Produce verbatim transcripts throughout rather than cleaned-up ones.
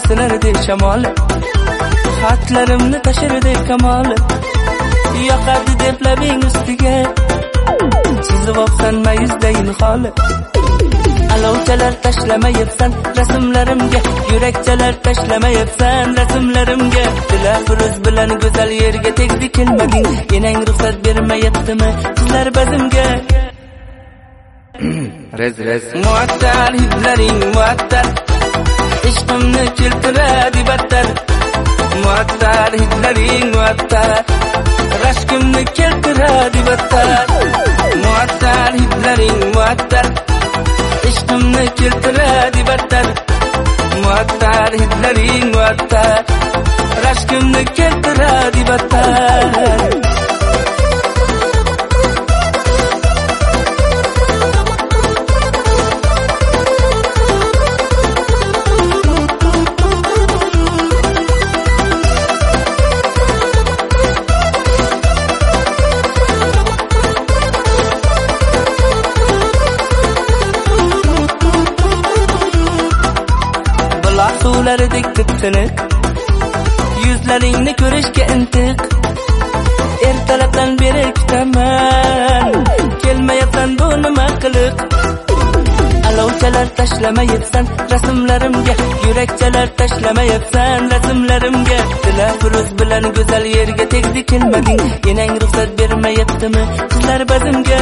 estilardi shamol. Xatlarimni tashirdi kamol. Yoqadi deb labing ustiga chizib opsan mayizdayin hol. Alovchalar tashlamayapsan rasmlarimga, yurakchalar tashlamayapsan rasmlarimga. Dilafruz bilan go'zal yerga tegdi kelmading, enang ruxsat bermayaptimi qizlar bazimga? Rez rez muattal hidlaring muattal, ishqimni keltiradi battar. Muattal hidlaring muattal, rashkimni keltiradi battar. Muattal hidlaring muattal, ishqimni keltiradi battar. Muattal hidlaring muattal, rashkimni keltiradi battar. Sulardek titiniq, yuzlaringni ko'rishga intiq. Ertalabdan beri kutaman, kelmayapsan bu nima qiliq? Alovchalar tashlamayapsan rasmlarimga, yurakchalar tashlamayapsan rasmlarimga. Dilafruz bilan go'zal yerga tegdi kelmading, enang ruxsat bermayaptimi qizlar bazimga?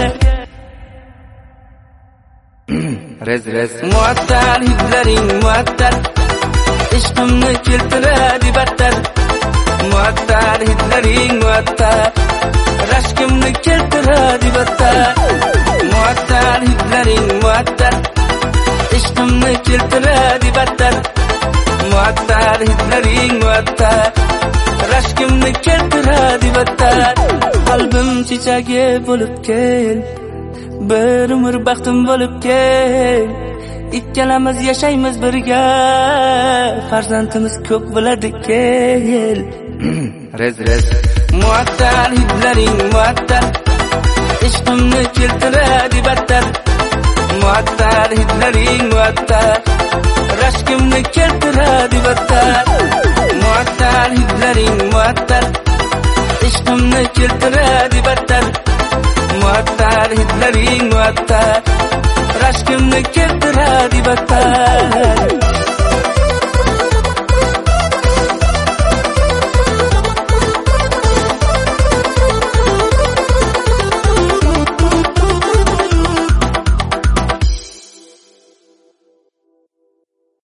Rez rez muattal hidlaring muattal, ishqimni keltiradi battar. Muattal hidlaring muattal, rashkimni keltiradi battar. Muattal hidlaring muattal, ishqimni keltiradi battar. Muattal hidlaring muattal, rashkimni keltiradi battar. Qalbim chechagi bo'lib kel, bir umr baxtim bo'lib kel. Ikkalamiz yashaymiz birga, farzandimiz ko'p bo'ladi kel. Rez rez muattal hidlaring muattal, ishqimni keltiradi battar. Muattal hidlaring muattal, rashkimni keltiradi battar. Muattal hidlaring muattal, ishqimni keltiradi battar. Muattal hidlaring muattal, rashkimni keltiradi battar.